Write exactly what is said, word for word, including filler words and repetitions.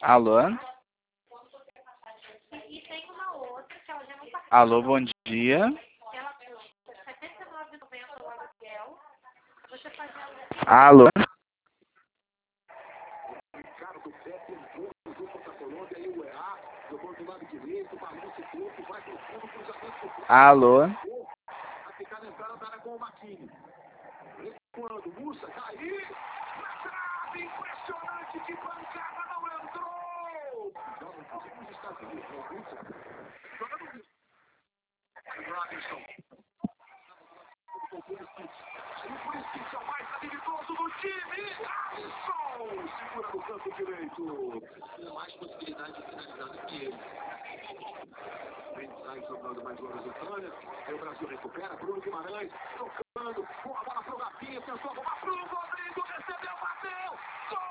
Alô? E tem uma outra que ela já não participa. Alô, bom dia. Ela custa setenta e nove reais e noventa centavos o aluguel. Você faz ela... Alô? Alô? A ficar entrando para com o Maquinho. Quando o Mussa cair, na trave, impressionante, que pancada, não entrou! Joga nos Estados Unidos, não é isso? Joga no Rio. Robinson. O Pulisic é o mais habilidoso do time. Alisson segura no canto direito. Com mais possibilidade de finalizar do que ele. Vem sai jogando mais uma Ucrânia. Aí o Brasil recupera. Bruno Guimarães tocando. Boa bola pro Rafinha. Tentou arrumar pro Rodrigo. Recebeu, bateu.